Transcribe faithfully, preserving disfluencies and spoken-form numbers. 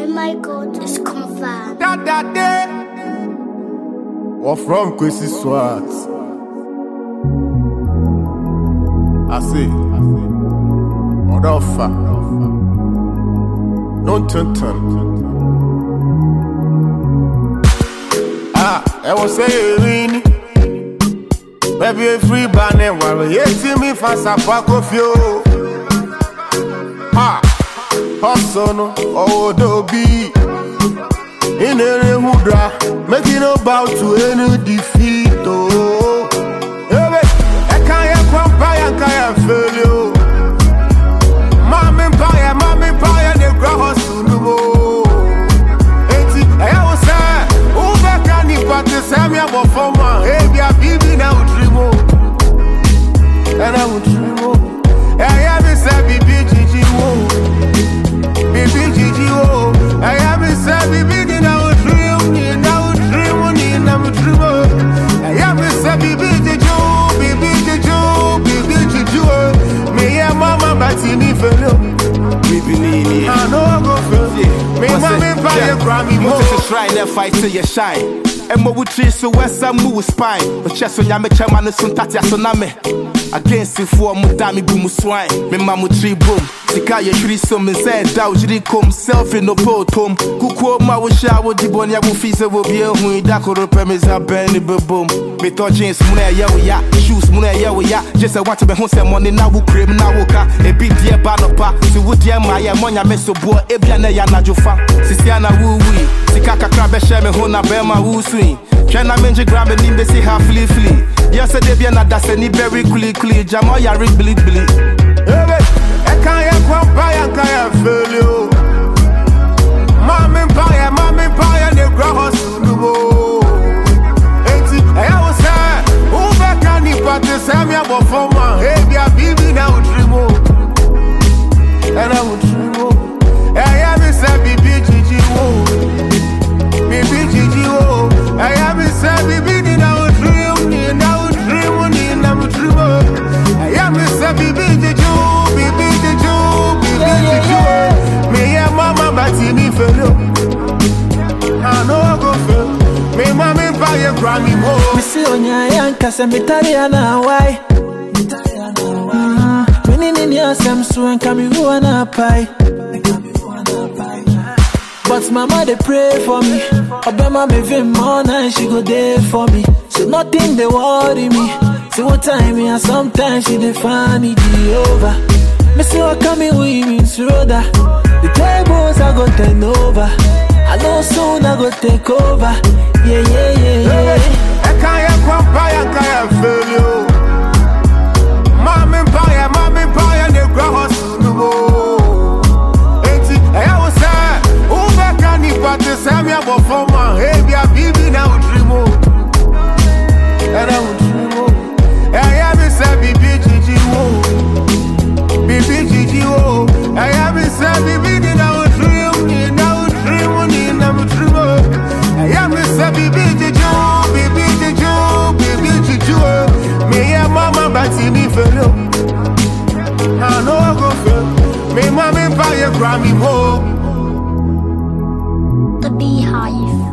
Oh my God, it's confirmed. That that day. Or from Kwesi Swat. I see. Odofa. No turn turn. Ah, I was saying, baby, a free banner while you see me fast a pack of you. Ha, Hustle, oh, Dobby. In a mudra, making about to any defeat. Oh, I can't come by and can't fail you. Mammy Paya, Mammy Paya, the grass to know. I was saying, oh, back on the party, Samuel Bofoma, hey, be a baby now, dream. And I would dream. I have a sabi Gigi, oh, baby Gigi, oh, I have a sabi baby now, dream, now dream, now dream. I have a sabi baby Joe, baby Joe, baby Joe, me and mama, but in the fellow, baby, I know go feel it. Me, mommy, buy a Grammy, more to try that fight till you shine. And what would chase so west some move spine, but chest on Yamacha man is on Tatia Soname. Against the four Mudami boom swine, me mamu tree boom. Sikaya tree some and said, Dowji come self in no potom. Kuko ma will shower the bonia will feast will be a who Dakoro premise a benny boom. Me thought James Muna ya, shoes Muna ya, just I want to be home some money now will cream now woka, a bit dear banopa, so would dear Maya Monia Meso Boy, Ebiana Yanajofa, Sisiana woo wee, Sikaka crab shame hona bema woo swing. Can I mention grab and in the sea half flea flea? Yes, I did not that's any very quickly, quickly, Jamoya rig bleed bleed. I can't come by and can't feel you. Mammy Paya, Mammy Paya, the grass to know. I was saying, who back on the party, Samuel Bofoma, hey, be a baby now, dream. And I would dream. I have a sabi Gigi, oh, baby Gigi, oh, I have a sabi baby now, dream, now dream, now dream. I have a sabi baby Joe, baby Joe, baby Joe. Me and mama, but in the fellow, I know I go feel. Me mommy buy a Grammy more. Me see on your yankas and me Tariana, why? Winning in your Samsung and come you on a pie. But mama they pray for me. Obama me vim more and she go there for me. So nothing they worry me. See what time me and sometimes she dey find me over. Me see what coming with me Roda. The tables I go turn over. I know soon I go take over. Yeah, yeah, yeah, yeah. I can't come by and can't feel you. Mommy Paya, Mommy Paya, the grass to know. I was saying, who back on the party, Samuel Bofoma, hey, be a baby now, dream. And I would dream. I have a sabi Gigi, oh, baby Gigi, oh, I have a sabi baby now, dream, now dream, now dream. I have a sabi baby Joe, baby Joe, baby Gigi, oh, me and mama, but in the fellow. I know I go feel. Me mommy buy a Grammy more. The Beehive.